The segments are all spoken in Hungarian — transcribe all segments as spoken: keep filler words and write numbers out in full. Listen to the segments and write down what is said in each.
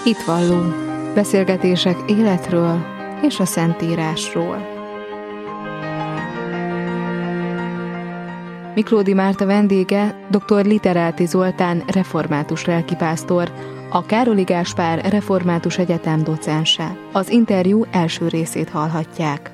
Hitvalló. Beszélgetések életről és a Szentírásról. Miklódi Márta vendége dr. Literáti Zoltán református lelkipásztor, a Károli Gáspár Református Egyetem docense. Az interjú első részét hallhatják.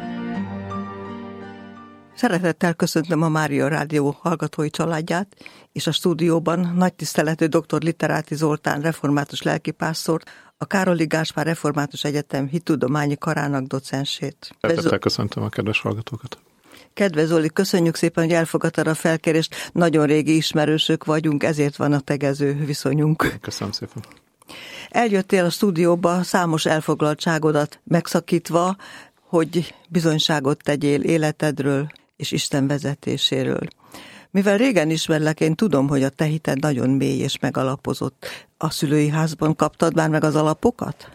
Szeretettel köszöntöm a Mária Rádió hallgatói családját, és a stúdióban nagy tiszteletű dr. Literáti Zoltán református lelkipásztort, a Károli Gáspár Református Egyetem hittudományi karának docensét. Szeretettel köszöntöm a kedves hallgatókat. Kedves Zoli, köszönjük szépen, hogy elfogadtad a felkérést. Nagyon régi ismerősök vagyunk, ezért van a tegező viszonyunk. Köszönöm szépen. Eljöttél a stúdióba számos elfoglaltságodat megszakítva, hogy bizonyságot tegyél életedről és Isten vezetéséről. Mivel régen ismerlek, én tudom, hogy a te hited nagyon mély és megalapozott. A szülői házban kaptad már meg az alapokat?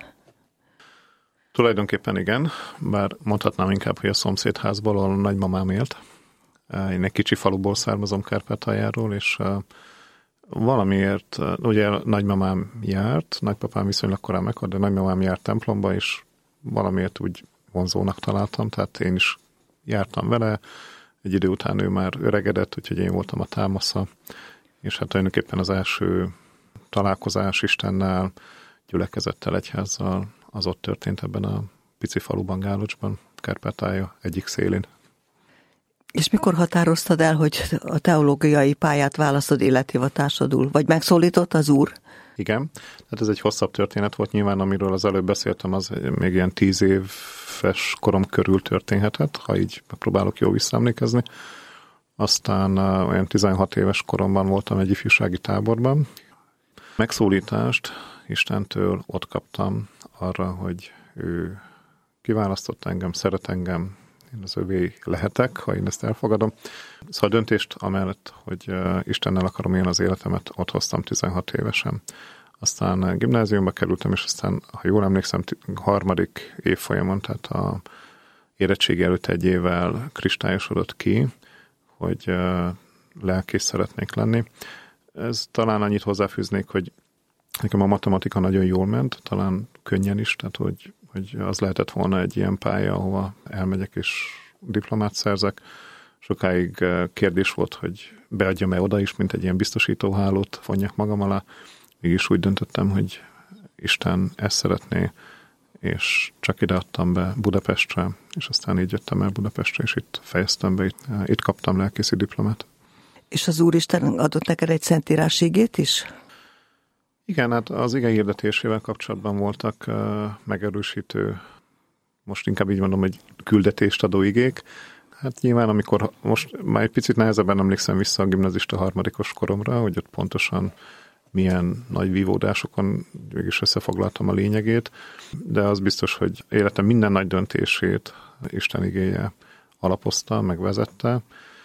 Tulajdonképpen igen, bár mondhatnám inkább, hogy a szomszédházból, ahol a nagymamám élt. Én egy kicsi faluból származom, Kárpátaljáról, és valamiért, ugye nagymamám járt, nagypapám viszonylag korán meghalt, de nagymamám járt templomba, és valamiért úgy vonzónak találtam, tehát én is jártam vele. Egy idő után ő már öregedett, úgyhogy én voltam a támasza, és hát tulajdonképpen az első találkozás Istennel, gyülekezettel, egyházzal, az ott történt ebben a pici faluban, Gálocsban, Kárpátalja egyik szélén. És mikor határoztad el, hogy a teológiai pályát választod élethivatásodul? Vagy megszólított az Úr? Igen, tehát ez egy hosszabb történet volt nyilván, amiről az előbb beszéltem, az még ilyen tíz éves korom körül történhetett, ha így megpróbálok jól visszaemlékezni. Aztán uh, olyan tizenhat éves koromban voltam egy ifjúsági táborban. Megszólítást Istentől ott kaptam arra, hogy ő kiválasztott engem, szeret engem, én az övé lehetek, ha én ezt elfogadom. Szóval a döntést amellett, hogy Istennel akarom élni az életemet, ott hoztam tizenhat évesen. Aztán gimnáziumba kerültem, és aztán, ha jól emlékszem, harmadik évfolyamon, tehát a érettségi előtt egy évvel kristályosodott ki, hogy lelkész szeretnék lenni. Ez talán annyit hozzáfűznék, hogy nekem a matematika nagyon jól ment, talán könnyen is, tehát hogy, hogy az lehetett volna egy ilyen pálya, ahova elmegyek és diplomát szerzek. Sokáig kérdés volt, hogy beadjam-e oda is, mint egy ilyen biztosítóhálót vonjak magam alá. Mégis úgy döntöttem, hogy Isten ezt szeretné, és csak ide adtam be Budapestre, és aztán így jöttem el Budapestre, és itt fejeztem be, itt, itt kaptam lelkészi diplomát. És az Úristen adott neked egy szentírási igét is? Igen, hát az ige hirdetésével kapcsolatban voltak uh, megerősítő, most inkább így mondom, hogy küldetést adó igék. Hát nyilván, amikor most már egy picit nehezebben emlékszem vissza a gimnazista harmadikos koromra, hogy ott pontosan milyen nagy vívódásokon végig összefoglaltam a lényegét, de az biztos, hogy életem minden nagy döntését Isten igéje alapozta, megvezette,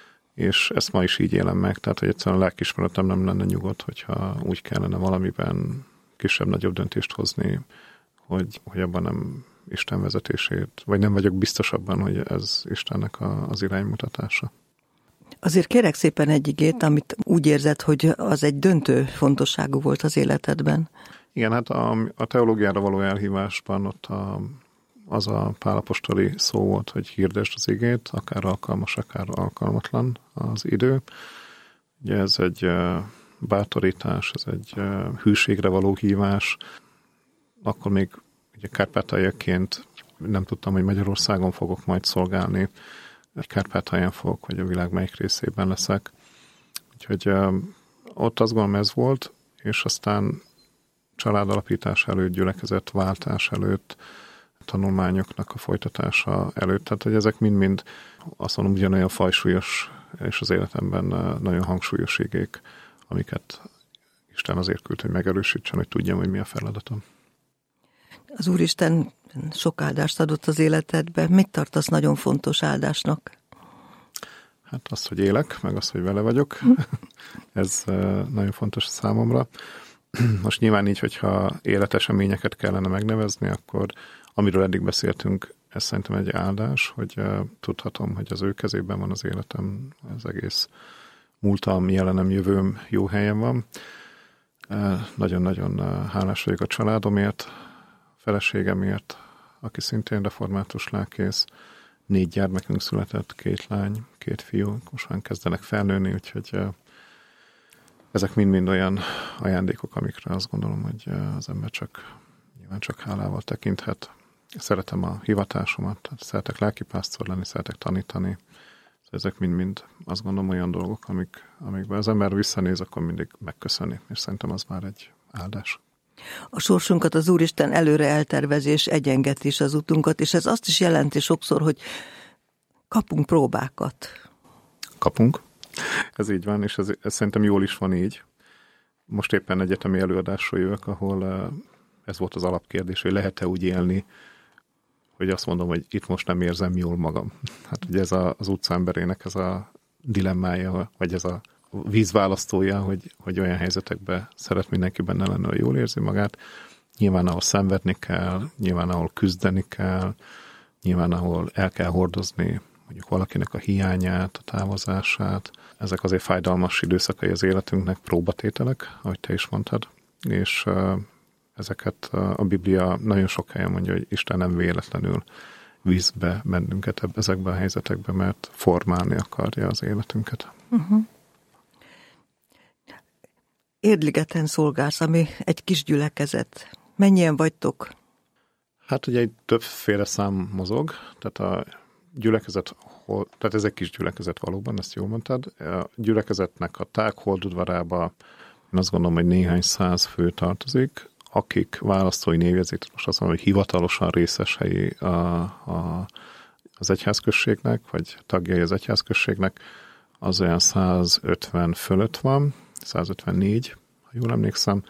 és ezt ma is így élem meg, tehát hogy egyszerűen a lelkiismeretem nem lenne nyugodt, hogyha úgy kellene valamiben kisebb-nagyobb döntést hozni, hogy, hogy abban nem Isten vezetését, vagy nem vagyok biztos abban, hogy ez Istennek a, az iránymutatása. Azért kérek szépen egy igét, amit úgy érzed, hogy az egy döntő fontosságú volt az életedben. Igen, hát a, a teológiára való elhívásban ott a az a Pál apostoli szó volt, hogy hirdesd az igét, akár alkalmas, akár alkalmatlan az idő. Ugye ez egy bátorítás, ez egy hűségre való hívás. Akkor még ugye kárpátaljaként nem tudtam, hogy Magyarországon fogok majd szolgálni, egy Kárpátalján fogok, vagy a világ melyik részében leszek. Úgyhogy ott azt gondolom ez volt, és aztán családalapítás előtt, gyülekezet váltás előtt, tanulmányoknak a folytatása előtt. Tehát, hogy ezek mind-mind azt mondom, ugyanolyan fajsúlyos és az életemben nagyon hangsúlyos igék, amiket Isten azért küld, hogy megerősítsen, hogy tudjam, hogy mi a feladatom. Az Úristen sok áldást adott az életedbe. Mit tartasz nagyon fontos áldásnak? Hát az, hogy élek, meg az, hogy vele vagyok. Ez nagyon fontos számomra. Most nyilván így, hogyha életeseményeket kellene megnevezni, akkor amiről eddig beszéltünk, ez szerintem egy áldás, hogy uh, tudhatom, hogy az ő kezében van az életem, az egész múltam, jelenem, jövőm jó helyen van. Nagyon-nagyon hálás vagyok a családomért, feleségemért, aki szintén református lelkész. Négy gyermekünk született, két lány, két fiú, most már kezdenek felnőni, úgyhogy ezek mind-mind olyan ajándékok, amikre azt gondolom, hogy az ember csak nyilván csak hálával tekinthet. Szeretem a hivatásomat, szeretek lelkipásztor lenni, szeretek tanítani. Ezek mind-mind azt gondolom olyan dolgok, amik, amikben az ember visszanéz, akkor mindig megköszöni, és szerintem az már egy áldás. A sorsunkat az Úristen előre eltervezi, és egyengeti is az utunkat, és ez azt is jelenti sokszor, hogy kapunk próbákat. Kapunk. Ez így van, és ez, ez szerintem jól is van így. Most éppen egyetemi előadásról jövök, ahol ez volt az alapkérdés, hogy lehet-e úgy élni, hogy azt mondom, hogy itt most nem érzem jól magam. Hát ugye ez a, az utcaemberének ez a dilemmája, vagy ez a vízválasztója, hogy, hogy olyan helyzetekben szeret mindenki benne lenni, hogy jól érzi magát. Nyilván ahol szenvedni kell, nyilván ahol küzdeni kell, nyilván ahol el kell hordozni mondjuk valakinek a hiányát, a távozását. Ezek azért fájdalmas időszakai az életünknek, próbatételek, ahogy te is mondtad, és ezeket a Biblia nagyon sok helyen mondja, hogy Isten nem véletlenül víz be bennünket ezekben a helyzetekben, mert formálni akarja az életünket. Uh-huh. Érdligeten szolgálsz, ami egy kis gyülekezet. Mennyien vagytok? Hát ugye egy többféle szám mozog, tehát a gyülekezet, tehát ez egy kis gyülekezet valóban, ezt jól mondtad. A gyülekezetnek a tágholdudvarába én azt gondolom, hogy néhány száz fő tartozik, akik választói névjegyzék, most azt mondom, hogy hivatalosan részesei a, a, az egyházközségnek, vagy tagjai az egyházközségnek, az olyan százötven fölött van, százötvennégy, ha jól emlékszem,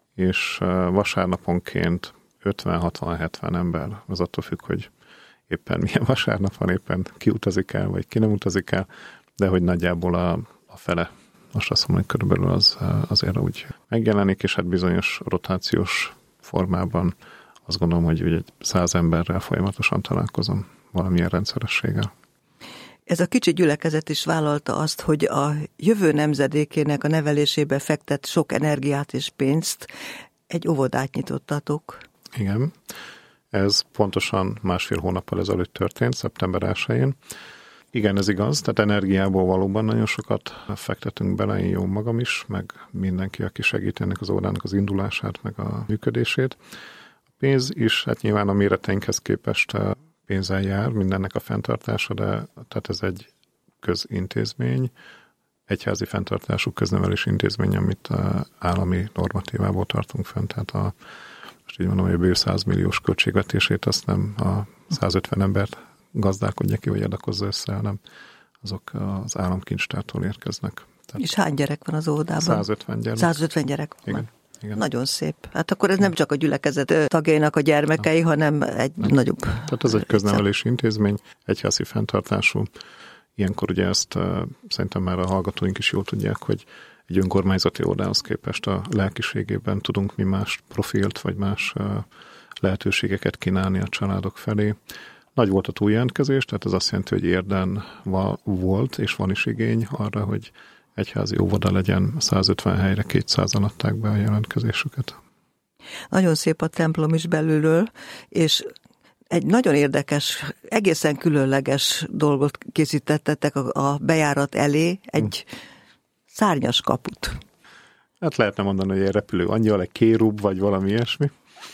és vasárnaponként ötven-hatvan-hetven ember, az attól függ, hogy éppen milyen vasárnap van, éppen ki utazik el, vagy ki nem utazik el, de hogy nagyjából a, a fele, most azt mondom, hogy körülbelül az, azért úgy megjelenik, és hát bizonyos rotációs formában azt gondolom, hogy egy száz emberrel folyamatosan találkozom valamilyen rendszerességgel. Ez a kicsi gyülekezet is vállalta azt, hogy a jövő nemzedékének a nevelésébe fektet sok energiát és pénzt. Egy óvodát nyitottatok. Igen, ez pontosan másfél hónappal ezelőtt történt, szeptember elsején. Igen, ez igaz, tehát energiából valóban nagyon sokat fektetünk bele, én jó magam is, meg mindenki, aki segít ennek az óvodának az indulását, meg a működését. A pénz is, hát nyilván a méreteinkhez képest pénzzel jár mindennek a fenntartása, de tehát ez egy közintézmény, egyházi fenntartású köznevelési intézmény, amit állami normatívából tartunk fent, tehát a, most így mondom, hogy a bő száz milliós költségvetését azt nem a százötven embert gazdálkodja ki, vagy adakozza össze, hanem azok az államkincstártól érkeznek. Tehát és hány gyerek van az óvodában? százötven gyerek. százötven gyerek van. Igen. Igen. Nagyon szép. Hát akkor ez nem csak a gyülekezet tagjainak a gyermekei, nem. hanem egy nem. nagyobb... Tehát ez egy köznevelési intézmény, egyházi fenntartású. Ilyenkor ugye ezt uh, szerintem már a hallgatóink is jól tudják, hogy egy önkormányzati óvodához képest a lelkiségében tudunk mi más profilt, vagy más uh, lehetőségeket kínálni a családok felé. Nagy volt a túljelentkezés, tehát ez azt jelenti, hogy Érden volt, és van is igény arra, hogy egyházi óvoda legyen, százötven helyre kétszázan adták be a jelentkezésüket. Nagyon szép a templom is belülről, és egy nagyon érdekes, egészen különleges dolgot készítettetek a bejárat elé, egy hm. szárnyas kaput. Hát lehetne mondani, hogy egy repülő angyal, egy kérub, vagy valami ilyesmi.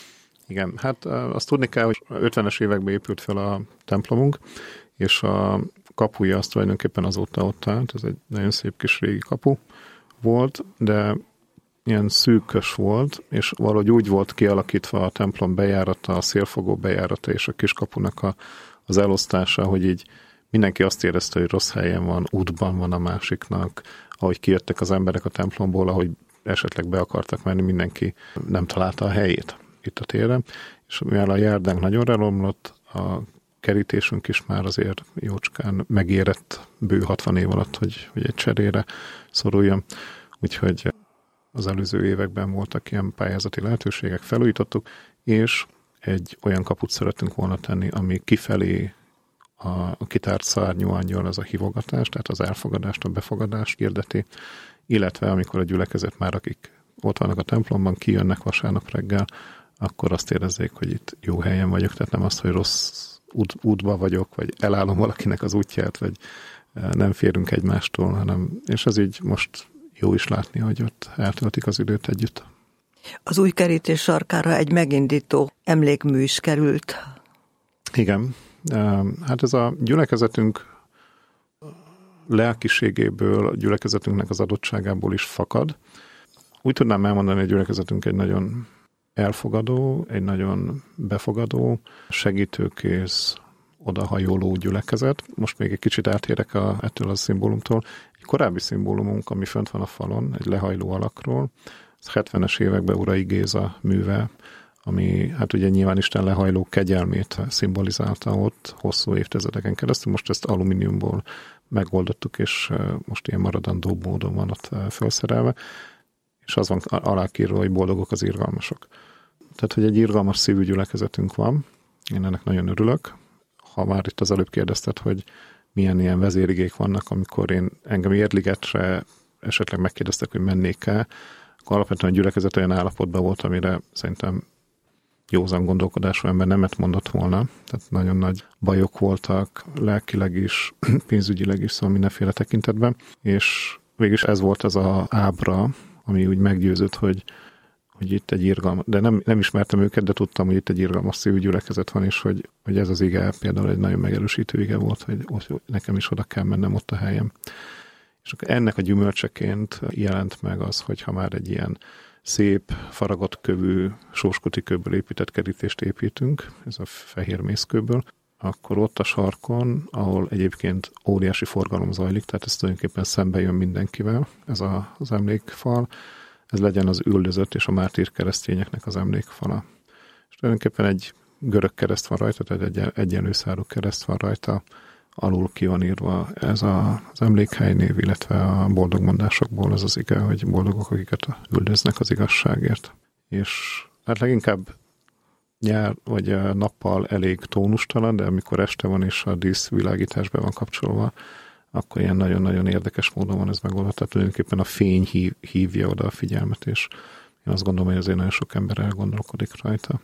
Igen, hát azt tudni kell, hogy ötvenes években épült fel a templomunk, és a kapuja az tulajdonképpen azóta ott állt, ez egy nagyon szép kis régi kapu volt, de ilyen szűkös volt, és valahogy úgy volt kialakítva a templom bejárata, a szélfogó bejárata és a kiskapunak a, az elosztása, hogy így mindenki azt érezte, hogy rossz helyen van, útban van a másiknak, ahogy kijöttek az emberek a templomból, ahogy esetleg be akartak menni, mindenki nem találta a helyét itt a téren, és mivel a járdánk nagyon relomlott, a kerítésünk is már azért jócskán megérett bő hatvan év alatt, hogy, hogy egy cserére szoruljon. Úgyhogy az előző években voltak ilyen pályázati lehetőségek, felújítottuk, és egy olyan kaput szeretünk volna tenni, ami kifelé a, a kitárt szárnyú angyal, az a hívogatás, tehát az elfogadást, a befogadást hirdeti, illetve amikor a gyülekezet már, akik ott vannak a templomban, kijönnek vasárnap reggel, akkor azt érezzék, hogy itt jó helyen vagyok, tehát nem azt, hogy rossz út, útba vagyok, vagy elállom valakinek az útját, vagy nem férünk egymástól, hanem, és ez így most jó is látni, hogy ott eltöltik az időt együtt. Az új kerítés sarkára egy megindító emlékmű is került. Igen. Hát ez a gyülekezetünk lelkiségéből, a gyülekezetünknek az adottságából is fakad. Úgy tudnám elmondani, hogy a gyülekezetünk egy nagyon elfogadó, egy nagyon befogadó, segítőkész, odahajoló gyülekezet. Most még egy kicsit átérek a, ettől a szimbólumtól. Egy korábbi szimbólumunk, ami fönt van a falon, egy lehajló alakról, ez hetvenes években Urai Géza műve, ami hát ugye nyilván Isten lehajló kegyelmét szimbolizálta ott hosszú évtizedeken keresztül. Most ezt alumíniumból megoldottuk, és most ilyen maradandó módon van ott felszerelve, és az van alákírva, hogy boldogok az irgalmasok. Tehát, hogy egy irgalmas szívű gyülekezetünk van, én ennek nagyon örülök. Ha már itt az előbb kérdezted, hogy milyen ilyen vezérigék vannak, amikor én engem Érligetre esetleg megkérdeztek, hogy mennék-e, akkor alapvetően a gyülekezet olyan állapotban volt, amire szerintem józan gondolkodású ember nemet mondott volna. Tehát nagyon nagy bajok voltak, lelkileg is, pénzügyileg is, szóval mindenféle tekintetben. És végülis ez volt az a ábra, ami úgy meggyőzött, hogy, hogy itt egy irgalmas, de nem, nem ismertem őket, de tudtam, hogy itt egy irgalmas szívű gyülekezet van, és hogy, hogy ez az ige például egy nagyon megerősítő ige volt, hogy, hogy nekem is oda kell mennem, ott a helyem. És akkor ennek a gyümölcseként jelent meg az, hogy ha már egy ilyen szép, faragott kövű, sóskuti kőből épített kerítést építünk, ez a fehér mészkőből, akkor ott a sarkon, ahol egyébként óriási forgalom zajlik, tehát ez tulajdonképpen szembe jön mindenkivel, ez a, az emlékfal, ez legyen az üldözött és a mártír keresztényeknek az emlékfala. És tulajdonképpen egy görög kereszt van rajta, tehát egy egyenlőszárú kereszt van rajta, alul ki van írva ez a, az emlékhely név, illetve a boldogmondásokból az az ige, hogy boldogok, akiket üldöznek az igazságért. És hát leginkább nyár vagy nappal elég tónustalan, de amikor este van és a díszvilágítás be van kapcsolva, akkor ilyen nagyon-nagyon érdekes módon van ez megoldva. Tehát tulajdonképpen a fény hív, hívja oda a figyelmet, és én azt gondolom, hogy azért nagyon sok ember elgondolkodik rajta.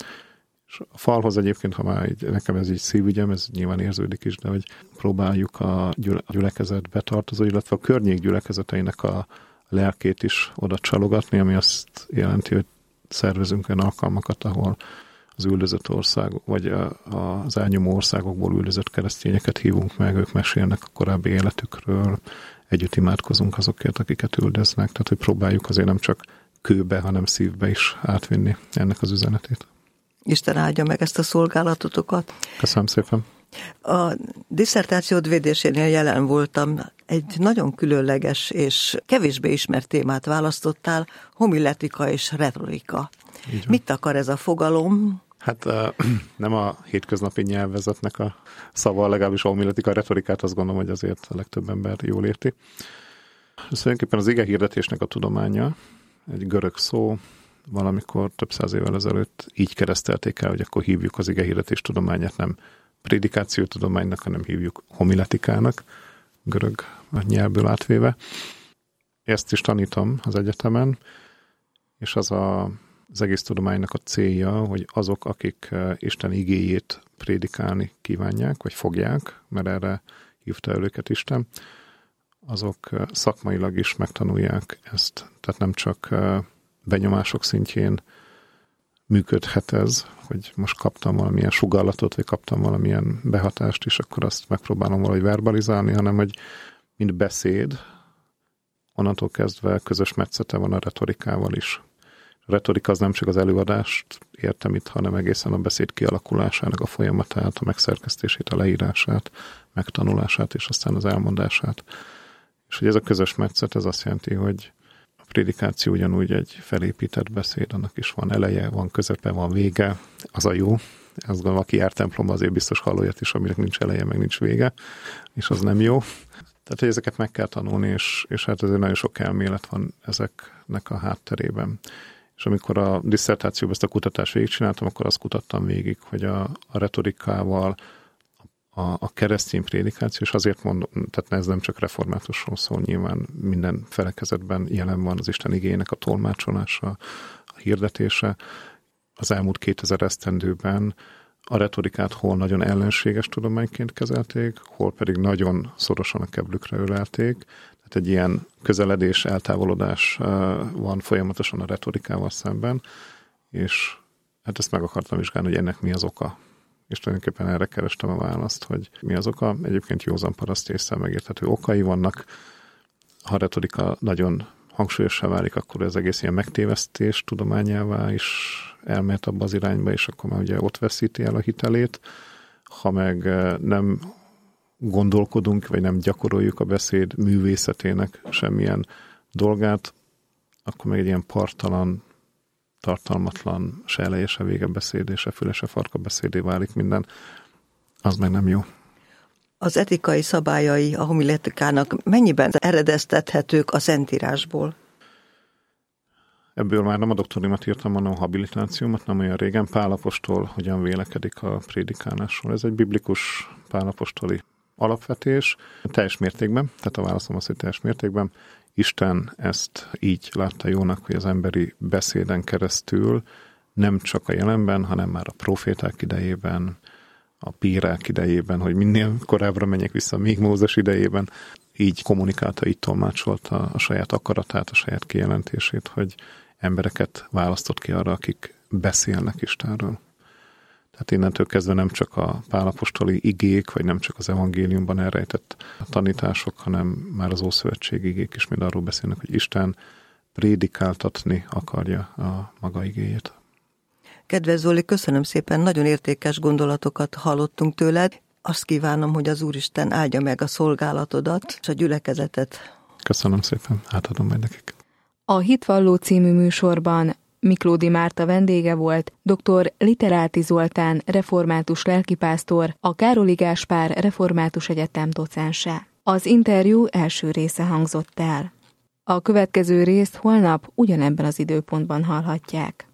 És a falhoz egyébként, ha már így, nekem ez így szívügyem, ez nyilván érződik is, de hogy próbáljuk a gyülekezet betartozó, illetve a környék gyülekezeteinek a lelkét is oda csalogatni, ami azt jelenti, hogy szervezünk olyan alkalmakat, ahol az üldözött ország, vagy az elnyomó országokból üldözött keresztényeket hívunk meg, ők mesélnek a korábbi életükről, együtt imádkozunk azokért, akiket üldöznek, tehát hogy próbáljuk azért nem csak kőbe, hanem szívbe is átvinni ennek az üzenetét. Isten áldja meg ezt a szolgálatotokat. Köszönöm szépen. A disszertációd védésénél jelen voltam. Egy nagyon különleges és kevésbé ismert témát választottál, homiletika és retorika. Mit akar ez a fogalom? Hát nem a hétköznapi nyelvezetnek a szava, legalábbis a homiletika, a retorikát azt gondolom, hogy azért a legtöbb ember jól érti. Ez tulajdonképpen az ige hirdetésnek a tudománya, egy görög szó, valamikor több száz évvel ezelőtt így keresztelték el, hogy akkor hívjuk az ige hirdetés tudományát nem prédikációtudománynak, hanem hívjuk homiletikának, görög nyelvből átvéve. Ezt is tanítom az egyetemen, és az a, az egész tudománynak a célja, hogy azok, akik Isten igéjét prédikálni kívánják, vagy fogják, mert erre hívta el őket Isten, azok szakmailag is megtanulják ezt. Tehát nem csak benyomások szintjén működhet ez, hogy most kaptam valamilyen sugallatot, vagy kaptam valamilyen behatást, és akkor azt megpróbálom valahogy verbalizálni, hanem hogy mint beszéd, onnantól kezdve közös metszete van a retorikával is. A retorika az nem csak az előadást értem itt, hanem egészen a beszéd kialakulásának a folyamatát, a megszerkesztését, a leírását, megtanulását, és aztán az elmondását. És hogy ez a közös metszet, ez azt jelenti, hogy a prédikáció ugyanúgy egy felépített beszéd, annak is van eleje, van közepe, van vége, az a jó. Azt gondolom, aki jár templomba, azért biztos hall olyat is, aminek nincs eleje, meg nincs vége, és az nem jó. Tehát, hogy ezeket meg kell tanulni, és, és hát azért nagyon sok elmélet van ezeknek a hátterében. És amikor a disszertációban ezt a kutatást végigcsináltam, akkor azt kutattam végig, hogy a, a retorikával, a, a keresztény prédikáció, és azért mondom, tehát ez nem csak reformátusról szól, nyilván minden felekezetben jelen van az Isten igéjének a tolmácsolása, a hirdetése. Az elmúlt kétezer esztendőben a retorikát hol nagyon ellenséges tudományként kezelték, hol pedig nagyon szorosan a keblükre ölelték. Tehát egy ilyen közeledés, eltávolodás van folyamatosan a retorikával szemben, és hát ezt meg akartam vizsgálni, hogy ennek mi az oka. És tulajdonképpen erre kerestem a választ, hogy mi az oka. Egyébként józan paraszt észre megérthető okai vannak. Ha a retorika nagyon hangsúlyossá válik, akkor ez egész ilyen megtévesztés tudományává is elmehet abba az irányba, és akkor már ugye ott veszíti el a hitelét. Ha meg nem gondolkodunk, vagy nem gyakoroljuk a beszéd művészetének semmilyen dolgát, akkor meg egy ilyen parttalan, tartalmatlan, se eleje, se vége beszédé, se füle, se farka beszédé válik minden. Az meg nem jó. Az etikai szabályai a homiletikának mennyiben eredeztethetők a Szentírásból? Ebből már nem a doktorimat írtam, hanem a habilitációmat, nem olyan régen. Pál apostol hogyan vélekedik a prédikálásról. Ez egy biblikus Pál apostoli alapvetés. Teljes mértékben, tehát a válaszom az, hogy teljes mértékben. Isten ezt így látta jónak, hogy az emberi beszéden keresztül nem csak a jelenben, hanem már a proféták idejében, a bírák idejében, hogy minél korábbra menjek vissza, még Mózes idejében, így kommunikálta, így tolmácsolta a saját akaratát, a saját kijelentését, hogy embereket választott ki arra, akik beszélnek Istenről. Tehát innentől kezdve nem csak a Pál apostoli igék, vagy nem csak az evangéliumban elrejtett tanítások, hanem már az Ószövetség igék is mind arról beszélnek, hogy Isten prédikáltatni akarja a maga igéjét. Kedves Zoli, köszönöm szépen, nagyon értékes gondolatokat hallottunk tőled. Azt kívánom, hogy az Úristen áldja meg a szolgálatodat és a gyülekezetet. Köszönöm szépen, átadom majd nekik. A Hitvalló című műsorban Miklódi Márta vendége volt, dr. Literáti Zoltán református lelkipásztor, a Károli Gáspár Református Egyetem docense. Az interjú első része hangzott el. A következő részt holnap ugyanebben az időpontban hallhatják.